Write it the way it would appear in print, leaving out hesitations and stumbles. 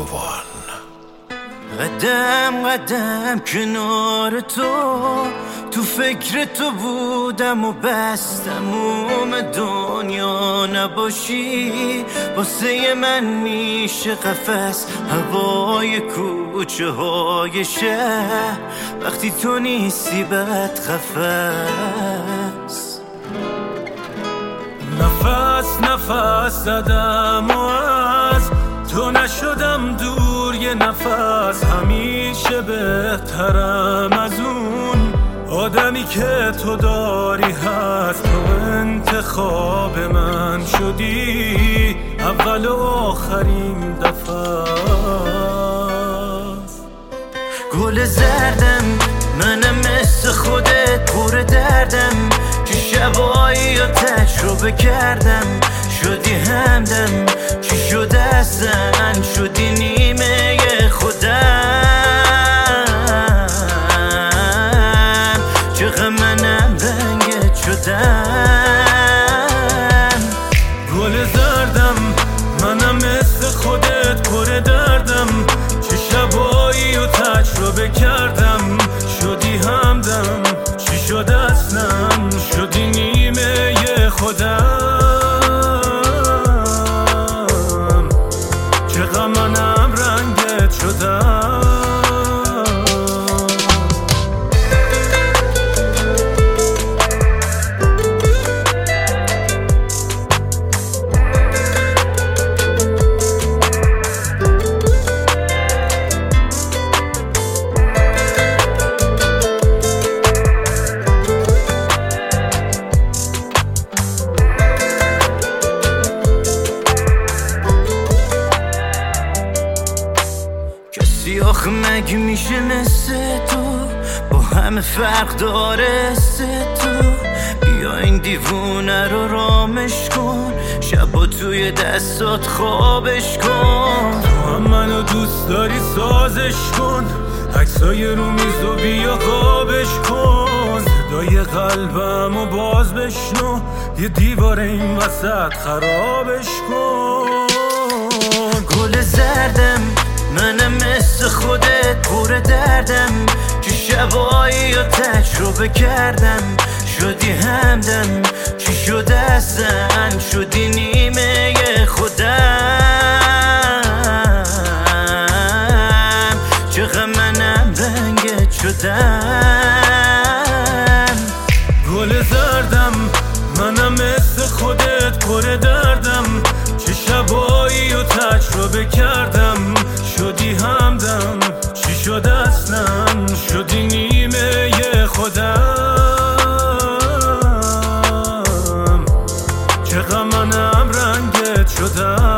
قدم قدم کنار تو فکر تو بودم و بس تموم دنیا نباشی واسه من میشه قفس هوای کوچه های شهر وقتی تو نیستی بد قفس نفس نفس زدم و از تو نشدم دور یه نفس همیشه بهترم از اون آدمی که تو داری هست تو انتخاب من شدی اول و آخرین دفعه گل زردم منم مثل خودت پر دردم که شبایی رو تجربه کردم شدی همدم چی شده اصلا شدی نیمه خودم چقدر منم رنگت شدم گل زردم منم مثل خودت پر دردم چه شبایی رو تجربه کردم شدی همدم چی شده اصلا شدی نیمه خودم چقدر منم رنگت شدم آخه مگه میشه مثل تو با همه فرق داره تو بیا این دیوونه رو رامش کن شبا توی دستات خوابش کن تو هم منو دوست داری سازش کن عکسای رو میز و بیا قابش کن صدای قلبمو باز بشنو یه دیوار این وسط خرابش کن گل زردم منم مثل خودت پر دردم که شبایی رو تجربه کردم شدی همدم چی شده اصلا شدی نیمه خودم چقدر منم رنگت شدم گل زردم منم مثل خودت پر دردم چه شبایی رو تجربه کردم شدی همدم چی شده اصلا شدی نیمه خودم چقدر منم رنگت شدم